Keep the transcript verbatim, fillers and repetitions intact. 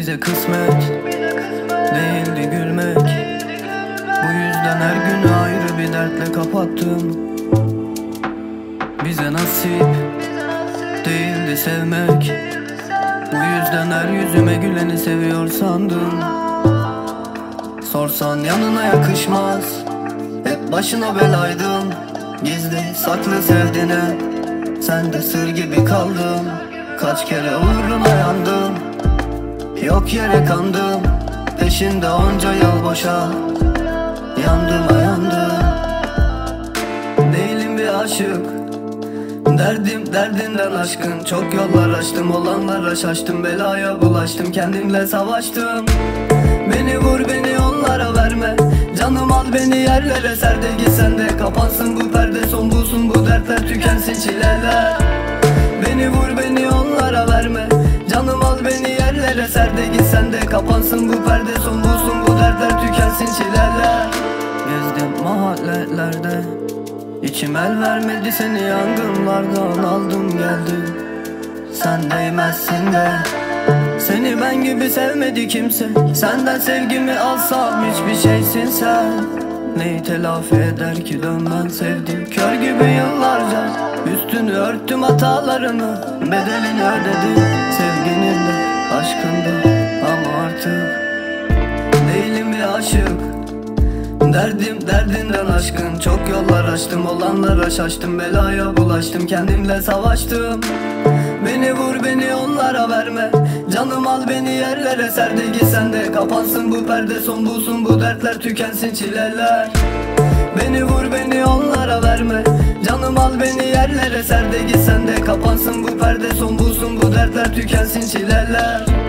Bize kısmet değildi gülmek. Bu yüzden her günü ayrı bir dertle kapattım. Bize nasip değildi sevmek. Bu yüzden her yüzüme güleni seviyor sandım. Sorsan yanına yakışmaz, hep başına belaydın. Gizli saklı sevdiğine sen de sır gibi kaldın. Kaç kere uğruna yandım, yok yere kandım. Peşinde onca yıl boşa yandım yandım. Değilim bir aşık, derdim derdinden aşkın. Çok yollar açtım, olanlara şaştım. Belaya bulaştım, kendimle savaştım. Beni vur beni onlara verme, canım al beni yerlere ser de git sen de. Kapansın bu perde, son bulsun bu dertler, tükensin çileler. Beni vur beni onlara verme, canım al beni yerlere ser de git sen de. Kapansın bu perde, son bulsun bu dertler, tükensin çileler. Gezdim mahallelerde, İçim el vermedi, seni yangınlardan aldım geldim. Sen değmezsin de, seni ben gibi sevmedi kimse. Senden sevgimi alsam hiçbir şeysin sen. Neyi telafi eder ki dönmen sevdim. Kör gibi yıllarca üstünü örttüm hatalarını. Bedelini ödedim sevginin de aşkın da. Ama artık değilim bir aşık, derdim derdinden aşkın. Çok yollar açtım, olanlara şaştım. Belaya bulaştım, kendimle savaştım. Beni vur beni onlara verme, canım al beni yerlere ser de git sen de. Kapansın bu perde, son bulsun bu dertler, tükensin çileler. Beni vur beni onlara verme, canım al beni yerlere ser de git sen de. Kapansın bu perde, son bulsun bu dertler, tükensin çileler.